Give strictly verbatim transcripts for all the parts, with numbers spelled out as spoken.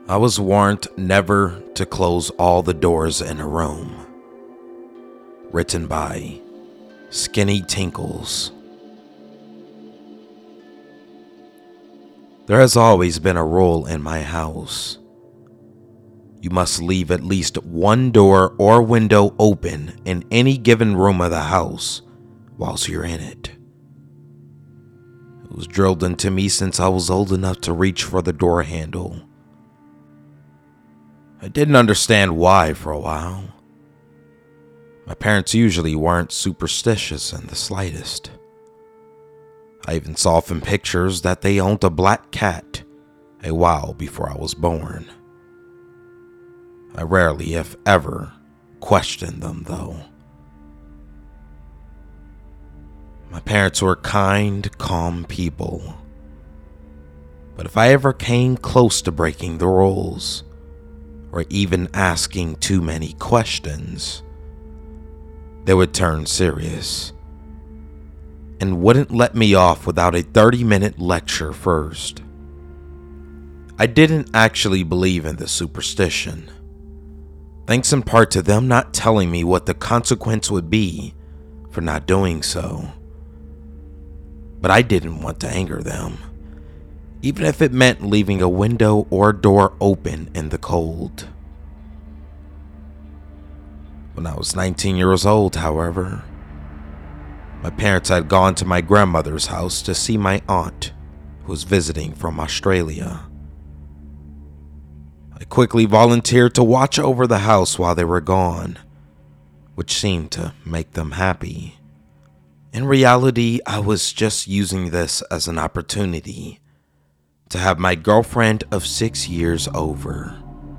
I was warned never to close all the doors in a room. Written by Skinny Tinkles. There has always been a rule in my house. You must leave at least one door or window open in any given room of the house whilst you're in it. It was drilled into me since I was old enough to reach for the door handle. I didn't understand why for a while. My parents usually weren't superstitious in the slightest. I even saw from pictures that they owned a black cat a while before I was born. I rarely, if ever, questioned them though. My parents were kind, calm people. But if I ever came close to breaking the rules, or even asking too many questions, they would turn serious and wouldn't let me off without a thirty minute lecture first. I didn't actually believe in the superstition, thanks in part to them not telling me what the consequence would be for not doing so. But I didn't want to anger them, even if it meant leaving a window or door open in the cold. When I was nineteen years old, however, my parents had gone to my grandmother's house to see my aunt, who was visiting from Australia. I quickly volunteered to watch over the house while they were gone, which seemed to make them happy. In reality, I was just using this as an opportunity to have my girlfriend of six years over.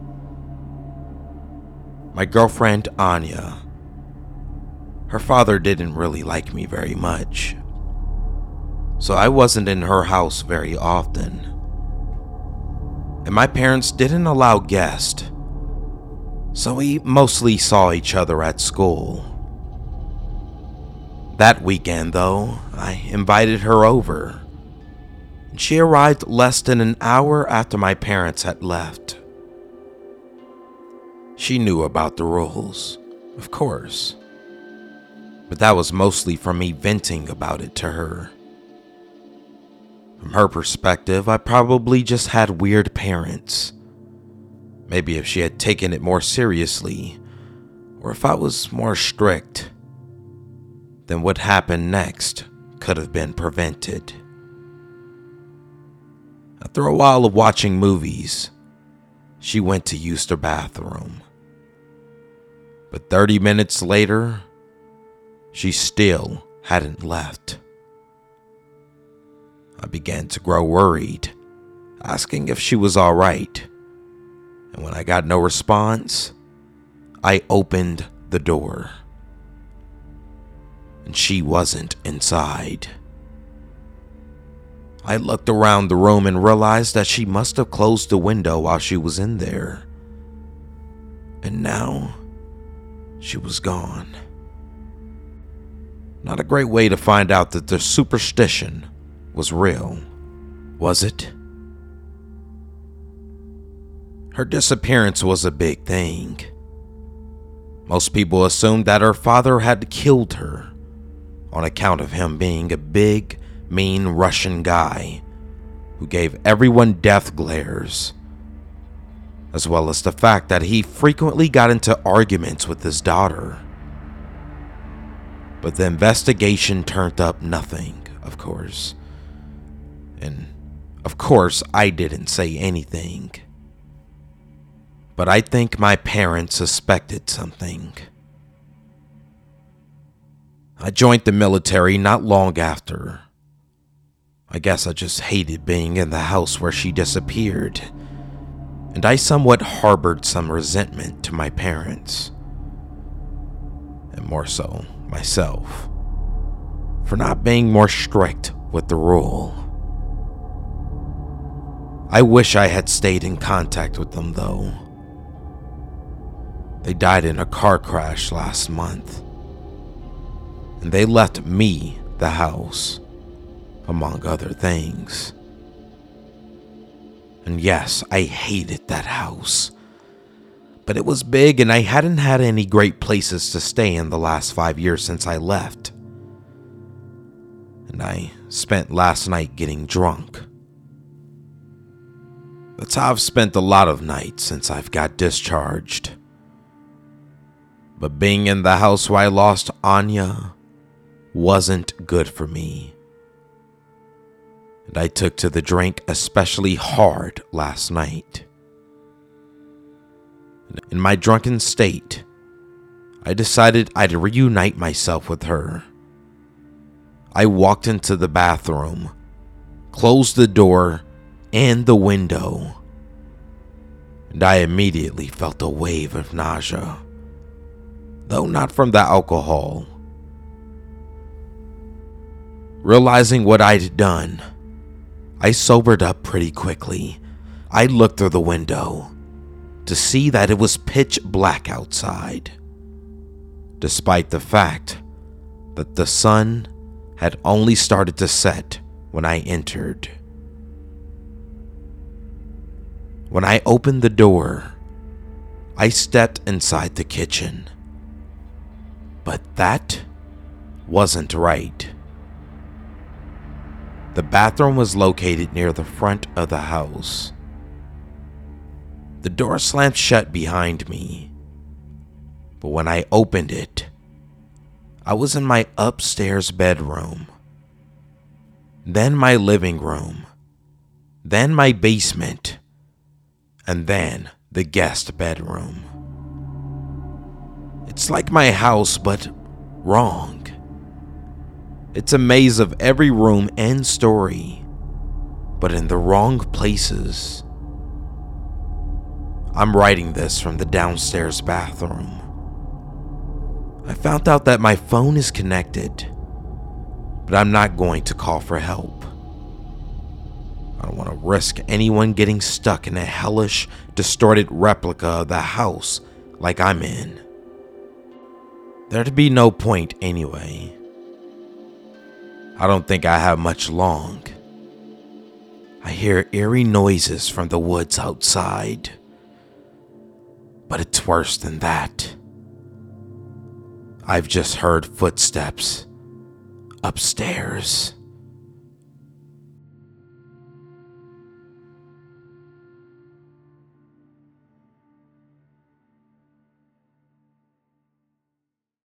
My girlfriend, Anya. Her father didn't really like me very much, so I wasn't in her house very often. And my parents didn't allow guests, so we mostly saw each other at school. That weekend, though, I invited her over. She arrived less than an hour after my parents had left. She knew about the rules, of course, but that was mostly from me venting about it to her. From her perspective, I probably just had weird parents. Maybe if she had taken it more seriously, or if I was more strict, then what happened next could have been prevented. After a while of watching movies, she went to use the bathroom. But thirty minutes later, she still hadn't left. I began to grow worried, asking if she was all right. And when I got no response, I opened the door. And she wasn't inside. I looked around the room and realized that she must have closed the window while she was in there. And now, she was gone. Not a great way to find out that the superstition was real, was it? Her disappearance was a big thing. Most people assumed that her father had killed her on account of him being a big, mean Russian guy who gave everyone death glares, as well as the fact that he frequently got into arguments with his daughter. But the investigation turned up nothing, of course. And, of course, I didn't say anything. But I think my parents suspected something. I joined the military not long after. I guess I just hated being in the house where she disappeared, and I somewhat harbored some resentment to my parents, and more so myself, for not being more strict with the rule. I wish I had stayed in contact with them though. They died in a car crash last month, and they left me the house, among other things. And yes, I hated that house. But it was big and I hadn't had any great places to stay in the last five years since I left. And I spent last night getting drunk. That's how I've spent a lot of nights since I've got discharged. But being in the house where I lost Anya wasn't good for me. And I took to the drink especially hard last night. In my drunken state, I decided I'd reunite myself with her. I walked into the bathroom, closed the door and the window, and I immediately felt a wave of nausea, though not from the alcohol. Realizing what I'd done, I sobered up pretty quickly. I looked through the window to see that it was pitch black outside, despite the fact that the sun had only started to set when I entered. When I opened the door, I stepped inside the kitchen. But that wasn't right. The bathroom was located near the front of the house. The door slammed shut behind me, but when I opened it, I was in my upstairs bedroom, then my living room, then my basement, and then the guest bedroom. It's like my house, but wrong. It's a maze of every room and story, but in the wrong places. I'm writing this from the downstairs bathroom. I found out that my phone is connected, but I'm not going to call for help. I don't want to risk anyone getting stuck in a hellish, distorted replica of the house like I'm in. There'd be no point anyway. I don't think I have much long. I hear eerie noises from the woods outside. But it's worse than that. I've just heard footsteps upstairs.